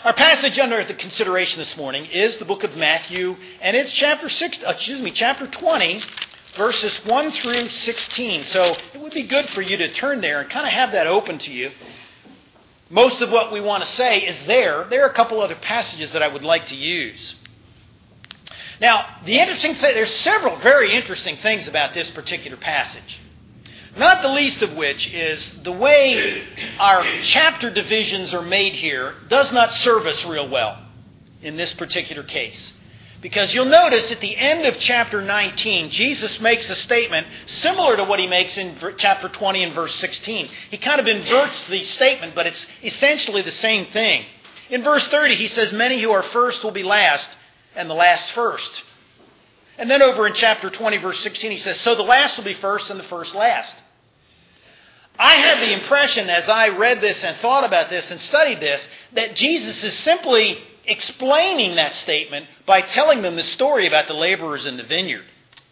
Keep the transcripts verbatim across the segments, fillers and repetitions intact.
Our passage under the consideration this morning is the book of Matthew, and it's chapter six, excuse me, chapter twenty, verses one through sixteen. So it would be good for you to turn there and kind of have that open to you. Most of what we want to say is there. There are a couple other passages that I would like to use. Now, the interesting thing, there's several very interesting things about this particular passage. Not the least of which is the way our chapter divisions are made here does not serve us real well in this particular case. Because you'll notice at the end of chapter nineteen, Jesus makes a statement similar to what he makes in chapter twenty and verse sixteen. He kind of inverts the statement, but it's essentially the same thing. In verse thirty, he says, "Many who are first will be last, and the last first." And then over in chapter twenty, verse sixteen, he says, "So the last will be first, and the first last." I had the impression as I read this and thought about this and studied this that Jesus is simply explaining that statement by telling them the story about the laborers in the vineyard.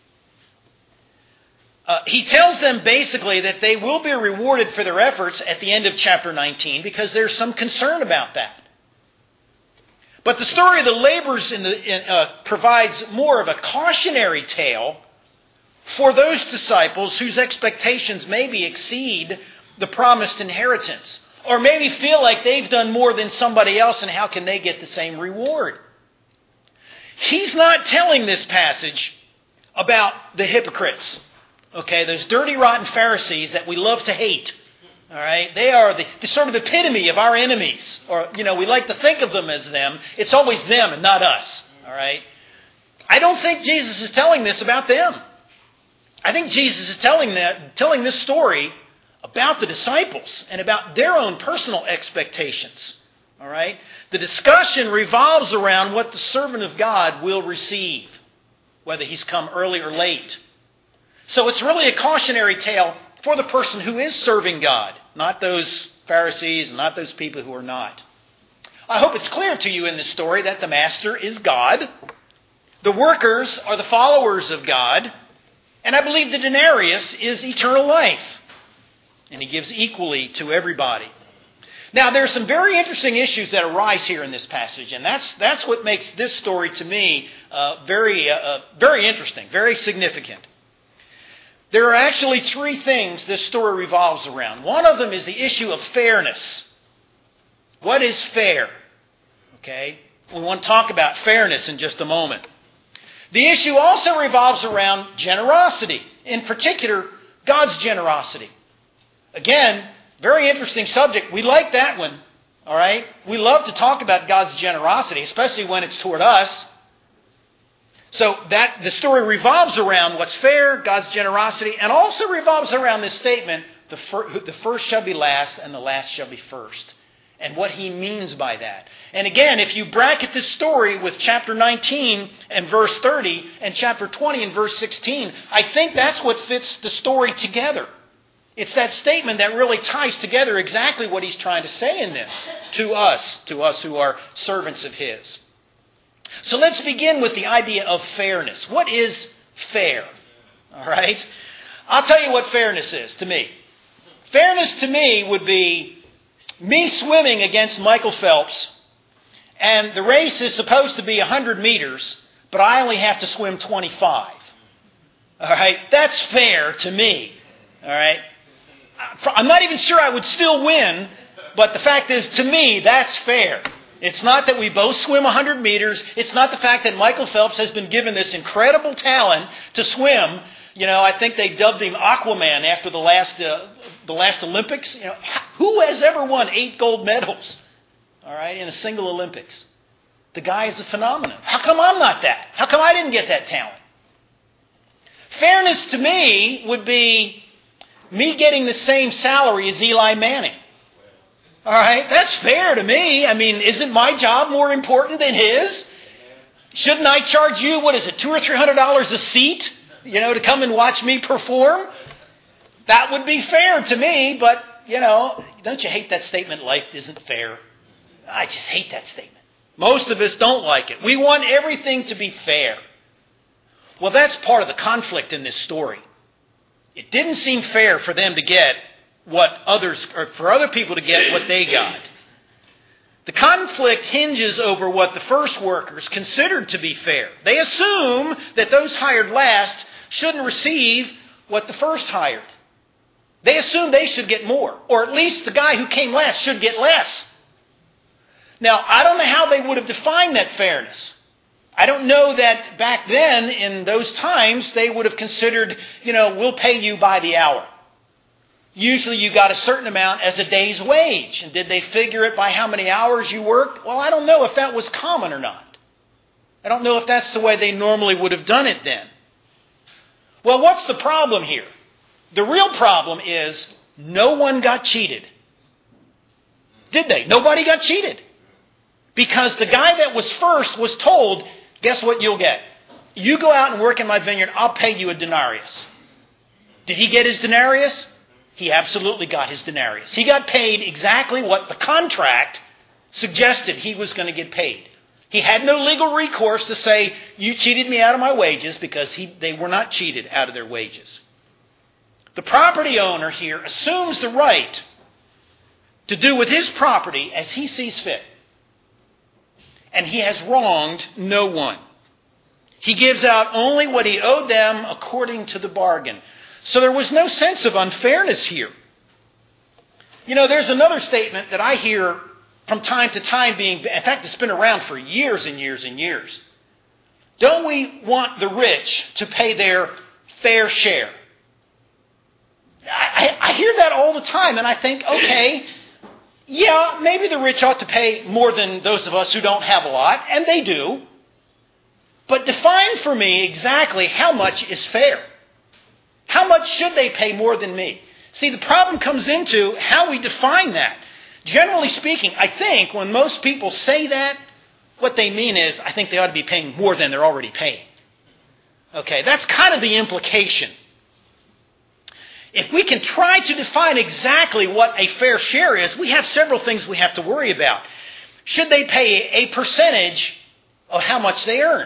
Uh, he tells them basically that they will be rewarded for their efforts at the end of chapter nineteen because there's some concern about that. But the story of the laborers in the, in, uh, provides more of a cautionary tale for those disciples whose expectations maybe exceed the promised inheritance, or maybe feel like they've done more than somebody else and how can they get the same reward. He's not telling this passage about the hypocrites, okay, those dirty, rotten Pharisees that we love to hate. All right, they are the, the sort of epitome of our enemies, or you know, we like to think of them as them. It's always them and not us. All right, I don't think Jesus is telling this about them. I think Jesus is telling that, telling this story about the disciples and about their own personal expectations. All right? The discussion revolves around what the servant of God will receive, whether he's come early or late. So it's really a cautionary tale for the person who is serving God, not those Pharisees and not those people who are not. I hope it's clear to you in this story that the master is God. The workers are the followers of God. And I believe the denarius is eternal life. And he gives equally to everybody. Now, there are some very interesting issues that arise here in this passage. And that's that's what makes this story, to me, uh, very, uh, very interesting, very significant. There are actually three things this story revolves around. One of them is the issue of fairness. What is fair? Okay? We want to talk about fairness in just a moment. The issue also revolves around generosity, in particular, God's generosity. Again, very interesting subject. We like that one, all right? We love to talk about God's generosity, especially when it's toward us. So that the story revolves around what's fair, God's generosity, and also revolves around this statement, the, fir- the first shall be last and the last shall be first. And what he means by that. And again, if you bracket this story with chapter nineteen and verse thirty and chapter twenty and verse sixteen, I think that's what fits the story together. It's that statement that really ties together exactly what he's trying to say in this to us, to us who are servants of his. So let's begin with the idea of fairness. What is fair? All right? I'll tell you what fairness is to me. Fairness to me would be me swimming against Michael Phelps, and the race is supposed to be one hundred meters, but I only have to swim twenty-five. All right? That's fair to me. All right? I'm not even sure I would still win, but the fact is, to me, that's fair. It's not that we both swim one hundred meters. It's not the fact that Michael Phelps has been given this incredible talent to swim. You know, I think they dubbed him Aquaman after the last uh, the last Olympics. You know, who has ever won eight gold medals, all right, in a single Olympics? The guy is a phenomenon. How come I'm not that? How come I didn't get that talent? Fairness to me would be me getting the same salary as Eli Manning. All right, that's fair to me. I mean, isn't my job more important than his? Shouldn't I charge you, what is it, two or three hundred dollars a seat? You know, to come and watch me perform? That would be fair to me, but, you know, don't you hate that statement, life isn't fair? I just hate that statement. Most of us don't like it. We want everything to be fair. Well, that's part of the conflict in this story. It didn't seem fair for them to get what others, or for other people to get what they got. The conflict hinges over what the first workers considered to be fair. They assume that those hired last shouldn't receive what the first hired. They assume they should get more, or at least the guy who came last should get less. Now, I don't know how they would have defined that fairness. I don't know that back then, in those times, they would have considered, you know, we'll pay you by the hour. Usually you got a certain amount as a day's wage. And did they figure it by how many hours you worked? Well, I don't know if that was common or not. I don't know if that's the way they normally would have done it then. Well, what's the problem here? The real problem is no one got cheated. Did they? Nobody got cheated. Because the guy that was first was told, guess what you'll get? You go out and work in my vineyard, I'll pay you a denarius. Did he get his denarius? He absolutely got his denarius. He got paid exactly what the contract suggested he was going to get paid. He had no legal recourse to say, you cheated me out of my wages, because he, they were not cheated out of their wages. The property owner here assumes the right to do with his property as he sees fit. And he has wronged no one. He gives out only what he owed them according to the bargain. So there was no sense of unfairness here. You know, there's another statement that I hear from time to time being, in fact, it's been around for years and years and years. Don't we want the rich to pay their fair share? I, I hear that all the time, and I think, okay, yeah, maybe the rich ought to pay more than those of us who don't have a lot, and they do. But define for me exactly how much is fair. How much should they pay more than me? See, the problem comes into how we define that. Generally speaking, I think when most people say that, what they mean is, I think they ought to be paying more than they're already paying. Okay, that's kind of the implication. If we can try to define exactly what a fair share is, we have several things we have to worry about. Should they pay a percentage of how much they earn?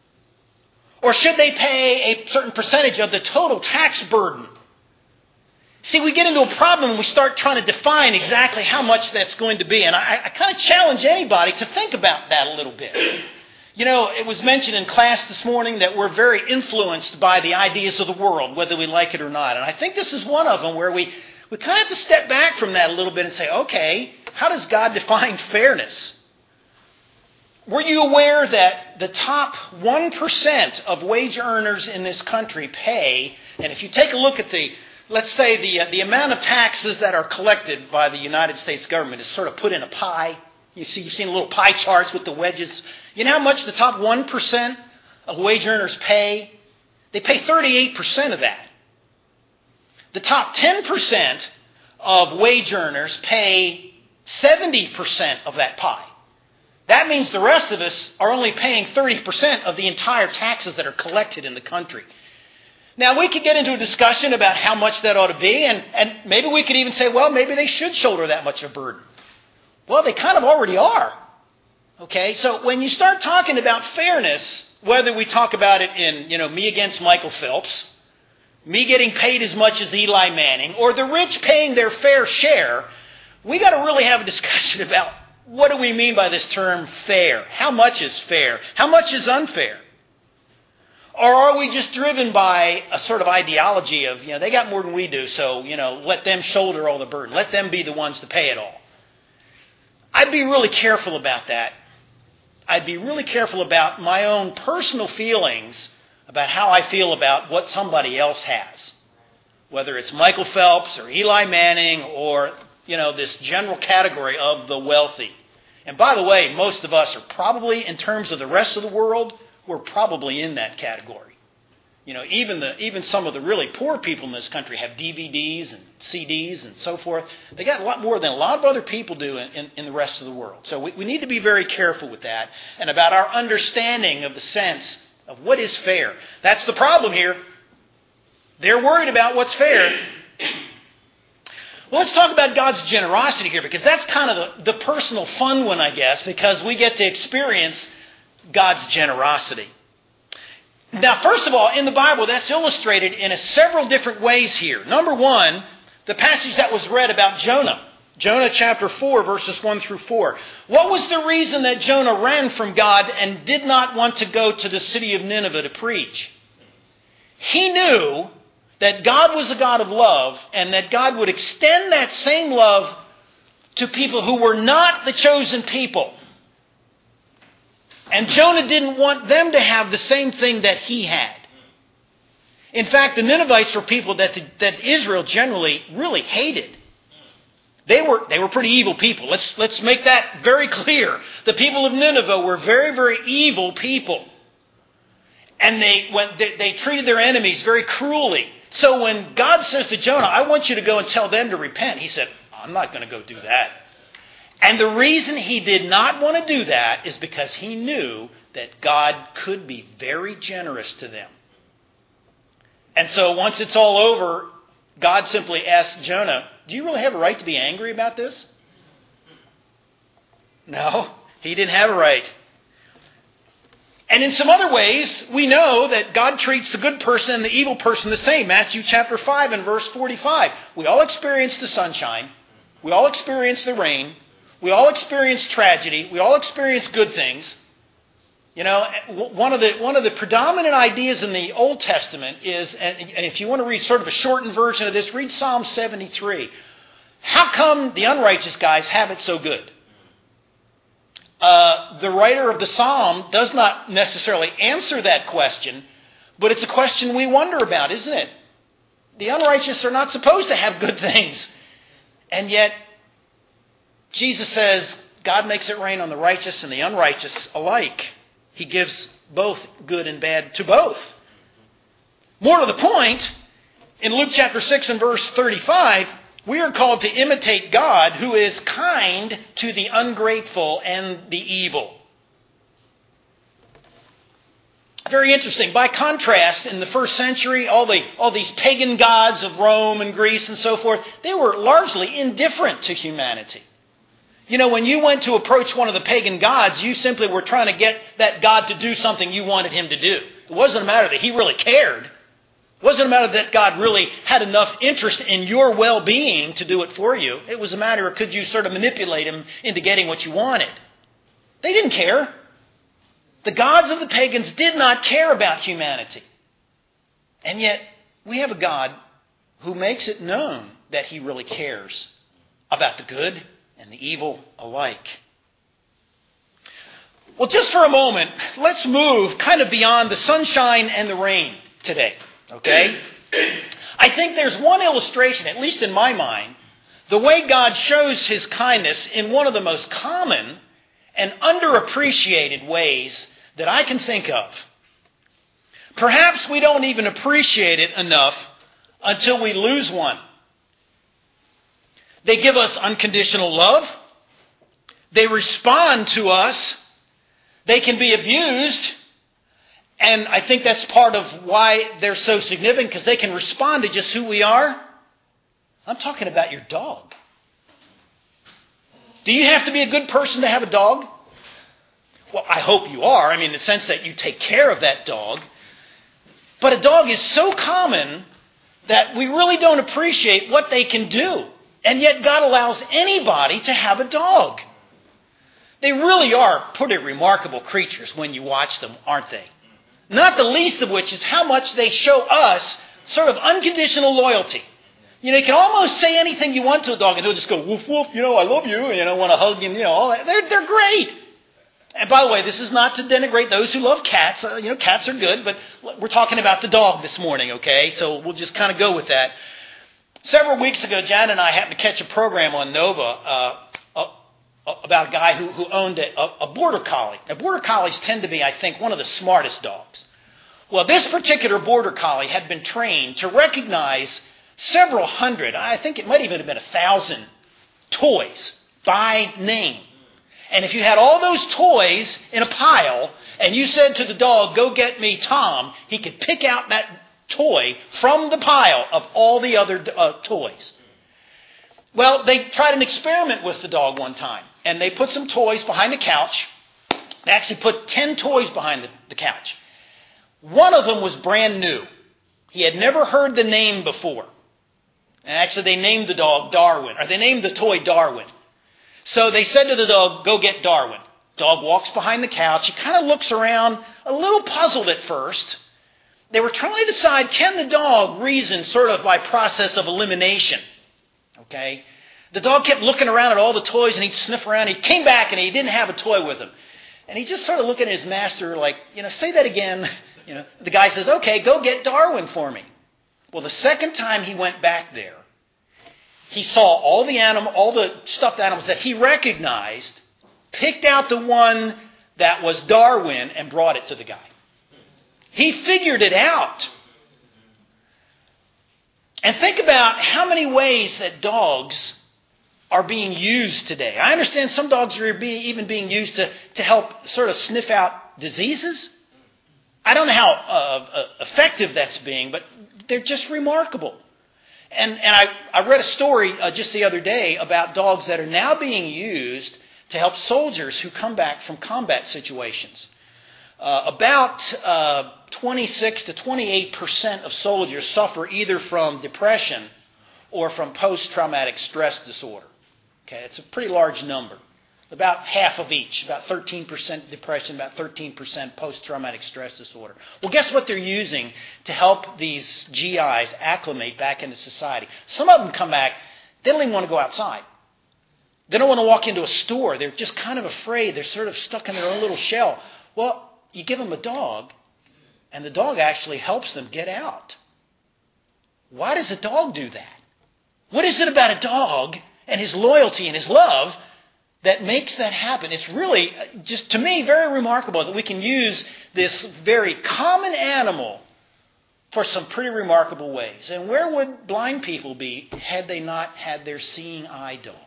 Or should they pay a certain percentage of the total tax burden? See, we get into a problem when we start trying to define exactly how much that's going to be. And I, I kind of challenge anybody to think about that a little bit. You know, it was mentioned in class this morning that we're very influenced by the ideas of the world, whether we like it or not. And I think this is one of them where we, we kind of have to step back from that a little bit and say, okay, how does God define fairness? Were you aware that the top one percent of wage earners in this country pay, and if you take a look at the, let's say the, uh, the amount of taxes that are collected by the United States government is sort of put in a pie. You see, you've seen little pie charts with the wedges. You know how much the top one percent of wage earners pay? They pay thirty-eight percent of that. The top ten percent of wage earners pay seventy percent of that pie. That means the rest of us are only paying thirty percent of the entire taxes that are collected in the country. Now, we could get into a discussion about how much that ought to be, and, and maybe we could even say, well, maybe they should shoulder that much of a burden. Well, they kind of already are. Okay, so when you start talking about fairness, whether we talk about it in, you know, me against Michael Phelps, me getting paid as much as Eli Manning, or the rich paying their fair share, we got to really have a discussion about what do we mean by this term fair? How much is fair? How much is unfair? Or are we just driven by a sort of ideology of, you know, they got more than we do, so, you know, let them shoulder all the burden. Let them be the ones to pay it all. I'd be really careful about that. I'd be really careful about my own personal feelings about how I feel about what somebody else has. Whether it's Michael Phelps or Eli Manning or, you know, this general category of the wealthy. And by the way, most of us are probably, in terms of the rest of the world, we're probably in that category. You know, even the even some of the really poor people in this country have D V Ds and C Ds and so forth. They got a lot more than a lot of other people do in, in, in the rest of the world. So we, we need to be very careful with that and about our understanding of the sense of what is fair. That's the problem here. They're worried about what's fair. Well, let's talk about God's generosity here, because that's kind of the, the personal fun one, I guess, because we get to experience God's generosity. Now, first of all, in the Bible, that's illustrated in a several different ways here. Number one, the passage that was read about Jonah. Jonah chapter four, verses one through four. What was the reason that Jonah ran from God and did not want to go to the city of Nineveh to preach? He knew that God was a God of love and that God would extend that same love to people who were not the chosen people. And Jonah didn't want them to have the same thing that he had. In fact, the Ninevites were people that, the, that Israel generally really hated. They were, they were pretty evil people. Let's, let's make that very clear. The people of Nineveh were very, very evil people. And they, when they, they treated their enemies very cruelly. So when God says to Jonah, I want you to go and tell them to repent, he said, I'm not going to go do that. And the reason he did not want to do that is because he knew that God could be very generous to them. And so once it's all over, God simply asked Jonah, do you really have a right to be angry about this? No, he didn't have a right. And in some other ways, we know that God treats the good person and the evil person the same. Matthew chapter five and verse forty-five. We all experience the sunshine. We all experience the rain. We all experience tragedy. We all experience good things. You know, one of the one of the predominant ideas in the Old Testament is, and if you want to read sort of a shortened version of this, read Psalm seventy-three. How come the unrighteous guys have it so good? Uh, the writer of the psalm does not necessarily answer that question, but it's a question we wonder about, isn't it? The unrighteous are not supposed to have good things. And yet, Jesus says, God makes it rain on the righteous and the unrighteous alike. He gives both good and bad to both. More to the point, in Luke chapter six and verse thirty-five, we are called to imitate God, who is kind to the ungrateful and the evil. Very interesting. By contrast, in the first century, all the all these pagan gods of Rome and Greece and so forth, they were largely indifferent to humanity. You know, when you went to approach one of the pagan gods, you simply were trying to get that god to do something you wanted him to do. It wasn't a matter that he really cared. It wasn't a matter that God really had enough interest in your well-being to do it for you. It was a matter of could you sort of manipulate him into getting what you wanted. They didn't care. The gods of the pagans did not care about humanity. And yet, we have a God who makes it known that he really cares about the good and the evil alike. Well, just for a moment, let's move kind of beyond the sunshine and the rain today, okay? I think there's one illustration, at least in my mind, the way God shows his kindness in one of the most common and underappreciated ways that I can think of. Perhaps we don't even appreciate it enough until we lose one. They give us unconditional love. They respond to us. They can be abused. And I think that's part of why they're so significant, because they can respond to just who we are. I'm talking about your dog. Do you have to be a good person to have a dog? Well, I hope you are. I mean, in the sense that you take care of that dog. But a dog is so common that we really don't appreciate what they can do. And yet God allows anybody to have a dog. They really are pretty remarkable creatures when you watch them, aren't they? Not the least of which is how much they show us sort of unconditional loyalty. You know, you can almost say anything you want to a dog and they'll just go, woof, woof, you know, I love you, you know, want to hug him, you know, all that. They're, they're great. And by the way, this is not to denigrate those who love cats. Uh, you know, cats are good, but we're talking about the dog this morning, okay? So we'll just kind of go with that. Several weeks ago, Jan and I happened to catch a program on Nova uh, uh, about a guy who, who owned a, a border collie. Now, border collies tend to be, I think, one of the smartest dogs. Well, this particular border collie had been trained to recognize several hundred, I think it might even have been a thousand, toys by name. And if you had all those toys in a pile and you said to the dog, go get me Tom, he could pick out that toy from the pile of all the other uh, toys. Well, they tried an experiment with the dog one time, and they put some toys behind the couch. They actually put ten toys behind the, the couch. One of them was brand new. He had never heard the name before. And actually, they named the dog Darwin, or they named the toy Darwin. So they said to the dog, go get Darwin. Dog walks behind the couch. He kind of looks around, a little puzzled at first. They were trying to decide, can the dog reason sort of by process of elimination? Okay? The dog kept looking around at all the toys, and he'd sniff around. He came back, and he didn't have a toy with him. And he just sort of looking at his master like, you know, say that again. You know, the guy says, okay, go get Darwin for me. Well, the second time he went back there, he saw all the animal, all the stuffed animals that he recognized, picked out the one that was Darwin and brought it to the guy. He figured it out. And think about how many ways that dogs are being used today. I understand some dogs are being, even being used to, to help sort of sniff out diseases. I don't know how uh, effective that's being, but they're just remarkable. And, and I, I read a story uh, just the other day about dogs that are now being used to help soldiers who come back from combat situations. Uh, about uh, twenty-six to twenty-eight percent of soldiers suffer either from depression or from post-traumatic stress disorder. Okay, it's a pretty large number. About half of each, about thirteen percent depression, about thirteen percent post-traumatic stress disorder. Well, guess what they're using to help these G Is acclimate back into society? Some of them come back, they don't even want to go outside. They don't want to walk into a store. They're just kind of afraid. They're sort of stuck in their own little shell. Well, you give them a dog, and the dog actually helps them get out. Why does a dog do that? What is it about a dog and his loyalty and his love that makes that happen? It's really, just to me, very remarkable that we can use this very common animal for some pretty remarkable ways. And where would blind people be had they not had their seeing eye dog?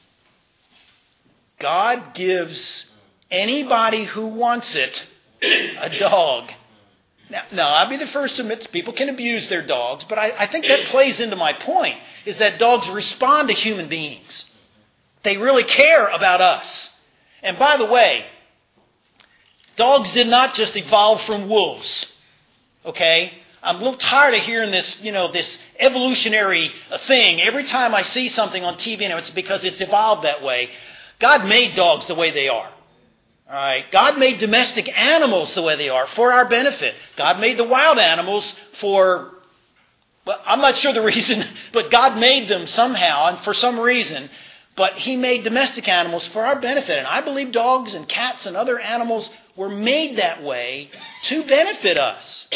God gives anybody who wants it a dog. Now, now, I'll be the first to admit people can abuse their dogs, but I, I think that plays into my point, is that dogs respond to human beings. They really care about us. And by the way, dogs did not just evolve from wolves. Okay? I'm a little tired of hearing this, you know, this evolutionary thing. Every time I see something on T V, and it's because it's evolved that way. God made dogs the way they are. All right? God made domestic animals the way they are for our benefit. God made the wild animals for, well, I'm not sure the reason, but God made them somehow and for some reason. But He made domestic animals for our benefit. And I believe dogs and cats and other animals were made that way to benefit us.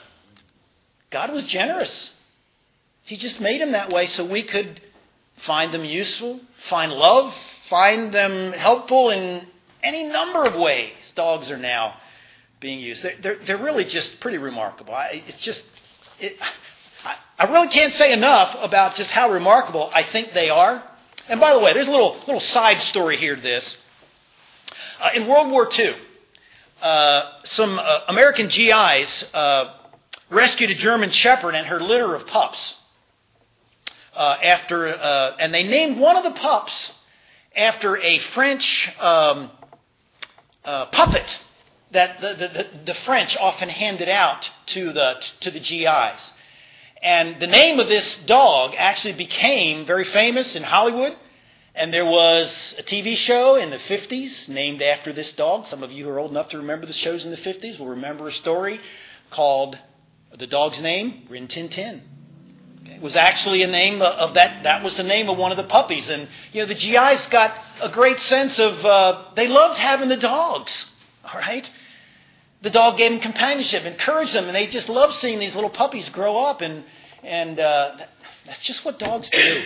God was generous. He just made them that way so we could find them useful, find love, find them helpful in any number of ways. Dogs are now being used. They're, they're, they're really just pretty remarkable. I, it's just, it, I, I really can't say enough about just how remarkable I think they are. And by the way, there's a little little side story here to this. Uh, in World War Two, uh, some uh, American G Is uh, rescued a German Shepherd and her litter of pups. Uh, after uh, and they named one of the pups after a French um, uh, puppet that the, the, the French often handed out to the to the G Is. And the name of this dog actually became very famous in Hollywood. And there was a T V show in the fifties named after this dog. Some of you who are old enough to remember the shows in the fifties will remember a story called, the dog's name, Rin Tin Tin. Okay. It was actually a name of that. That was the name of one of the puppies. And, you know, the G Is got a great sense of, uh, they loved having the dogs. All right? The dog gave them companionship, encouraged them, and they just loved seeing these little puppies grow up. And, and uh, that's just what dogs do.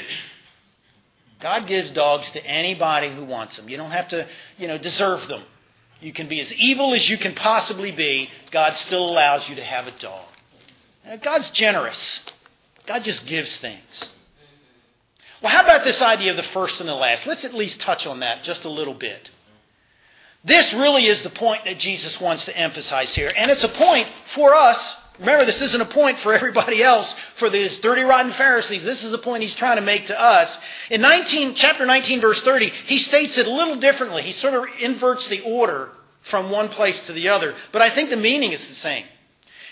God gives dogs to anybody who wants them. You don't have to, you know, deserve them. You can be as evil as you can possibly be. God still allows you to have a dog. Now, God's generous. God just gives things. Well, how about this idea of the first and the last? Let's at least touch on that just a little bit. This really is the point that Jesus wants to emphasize here. And it's a point for us. Remember, this isn't a point for everybody else, for these dirty, rotten Pharisees. This is a point He's trying to make to us. In nineteen, chapter nineteen, verse thirty, He states it a little differently. He sort of inverts the order from one place to the other. But I think the meaning is the same.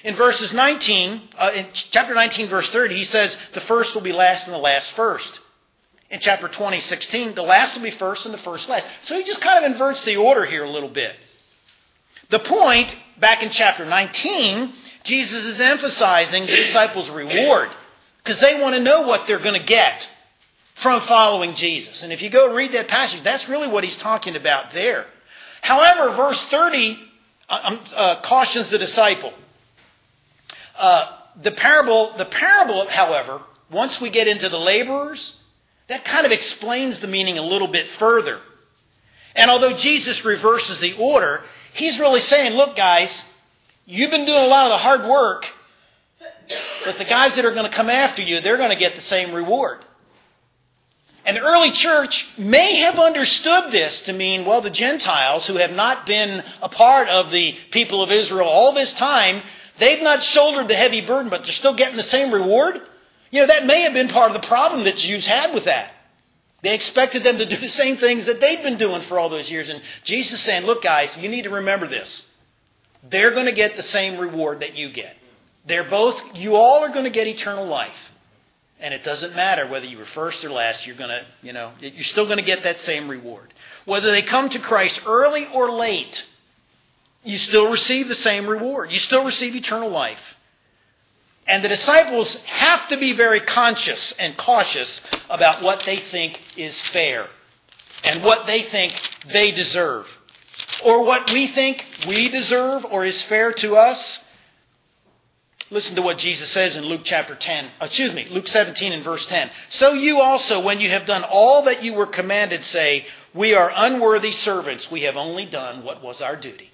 In verses nineteen, uh, in chapter nineteen, verse thirty, he says, the first will be last and the last first. In chapter twenty, sixteen, the last will be first and the first last. So he just kind of inverts the order here a little bit. The point, back in chapter nineteen, Jesus is emphasizing the disciples' reward because they want to know what they're going to get from following Jesus. And if you go read that passage, that's really what he's talking about there. However, verse thirty uh, uh, cautions the disciple. Uh, the parable, the parable, however, once we get into the laborers, that kind of explains the meaning a little bit further. And although Jesus reverses the order, he's really saying, look, guys, you've been doing a lot of the hard work, but the guys that are going to come after you, they're going to get the same reward. And the early church may have understood this to mean, well, the Gentiles who have not been a part of the people of Israel all this time, they've not shouldered the heavy burden, but they're still getting the same reward. You know, that may have been part of the problem that Jews had with that. They expected them to do the same things that they'd been doing for all those years. And Jesus is saying, look, guys, you need to remember this. They're going to get the same reward that you get. They're both, you all are going to get eternal life. And it doesn't matter whether you were first or last, you're going to, you know, you're still going to get that same reward. Whether they come to Christ early or late, you still receive the same reward. You still receive eternal life. And the disciples have to be very conscious and cautious about what they think is fair and what they think they deserve. Or what we think we deserve or is fair to us. Listen to what Jesus says in Luke chapter ten, excuse me, Luke seventeen and verse ten. So you also, when you have done all that you were commanded, say, we are unworthy servants. We have only done what was our duty.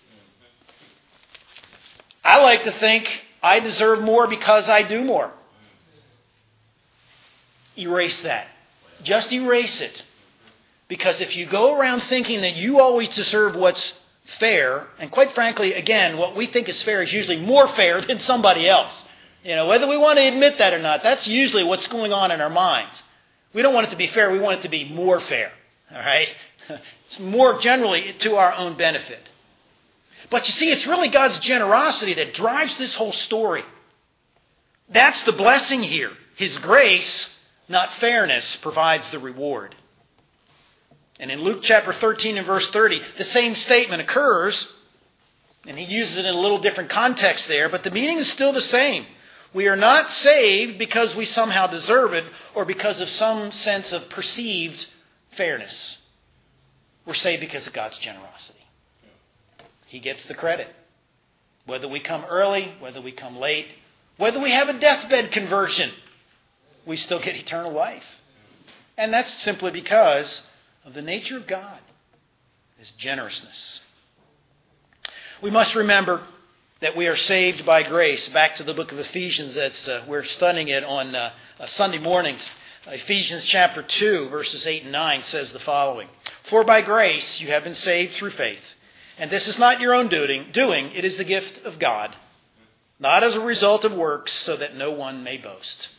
I like to think I deserve more because I do more. Erase that. Just erase it. Because if you go around thinking that you always deserve what's fair, and quite frankly, again, what we think is fair is usually more fair than somebody else. You know, whether we want to admit that or not, that's usually what's going on in our minds. We don't want it to be fair, we want it to be more fair. All right? It's more generally to our own benefit. But you see, it's really God's generosity that drives this whole story. That's the blessing here. His grace, not fairness, provides the reward. And in Luke chapter thirteen and verse thirty, the same statement occurs, and he uses it in a little different context there, but the meaning is still the same. We are not saved because we somehow deserve it or because of some sense of perceived fairness. We're saved because of God's generosity. He gets the credit. Whether we come early, whether we come late, whether we have a deathbed conversion, we still get eternal life. And that's simply because of the nature of God, His generousness. We must remember that we are saved by grace. Back to the book of Ephesians, that's, uh, we're studying it on uh, uh, Sunday mornings. Ephesians chapter two, verses eight and nine says the following. For by grace you have been saved through faith. And this is not your own doing, doing, it is the gift of God, not as a result of works, so that no one may boast.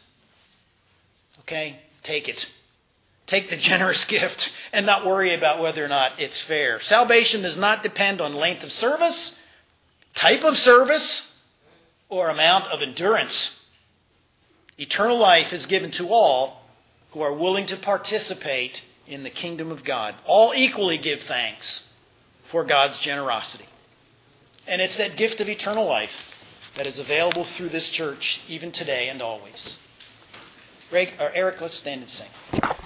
Okay? Take it. Take the generous gift and not worry about whether or not it's fair. Salvation does not depend on length of service, type of service, or amount of endurance. Eternal life is given to all who are willing to participate in the kingdom of God. All equally give thanks for God's generosity. And it's that gift of eternal life that is available through this church even today and always. Greg, or Eric, let's stand and sing.